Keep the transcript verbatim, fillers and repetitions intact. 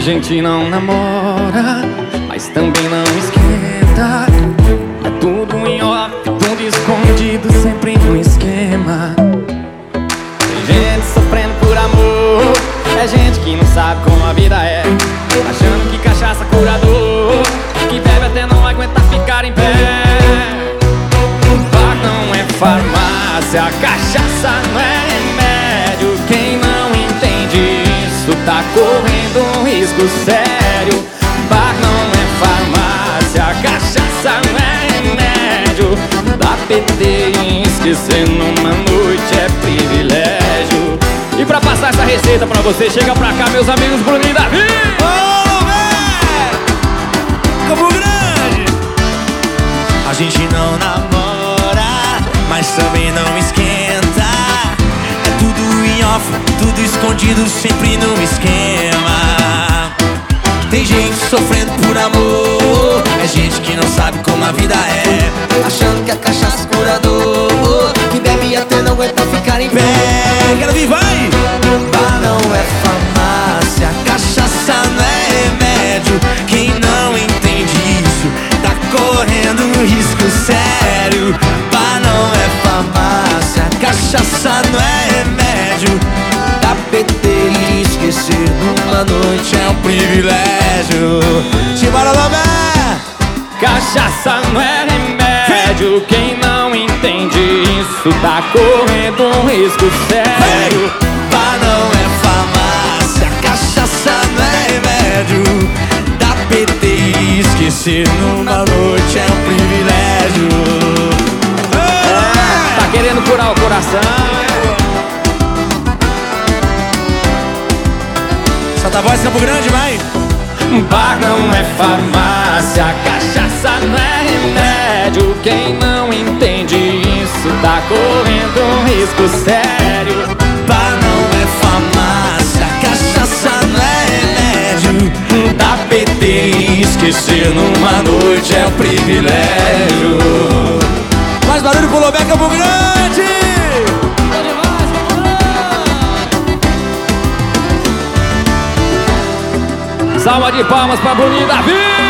gente não namora, mas também não esquenta. É tudo em off, tudo escondido, sempre no esquema. Tem gente sofrendo por amor, é gente que não sabe como a vida é, achando que cachaça curador, que bebe até não aguenta ficar em pé. Bar não é farmácia, cachaça não é remédio. Quem não entende isso tá correndo um risco sério. Bar não é farmácia, cachaça não é remédio. Dá P T e esquecer numa noite é privilégio. E pra passar essa receita pra você, chega pra cá, meus amigos Bruno e Davi. Ô, velho! Campo Grande! A gente não namora, mas também não esquenta. É tudo em off, tudo escondido, sempre no esquema. Tem gente sofrendo por amor, é gente que não sabe como a vida é, achando que a cachaça curador, que bebe até não aguenta ficar em pé. Quero vir, vai! Bar não é farmácia, cachaça não é remédio. Quem não entende isso tá correndo um risco sério. Bar não é farmácia, cachaça não é remédio. Dá P T e esquecer numa noite é um privilégio. Simbora, Lobé! Cachaça não é remédio, quem não entende isso tá correndo um risco sério. Bar não é farmácia, cachaça não é remédio. Dá P T e esquecer numa noite é um privilégio. É, tá querendo curar o coração? Solta a voz, Campo Grande, vai! Bar não é farmácia, cachaça não é remédio. Quem não entende isso tá correndo um risco sério. Bar não é farmácia, cachaça não é remédio. Dá P T e esquecer numa noite é um privilégio. Mais barulho pro Lobé, Campo Grande! Salva de palmas pra Bruno e Davi!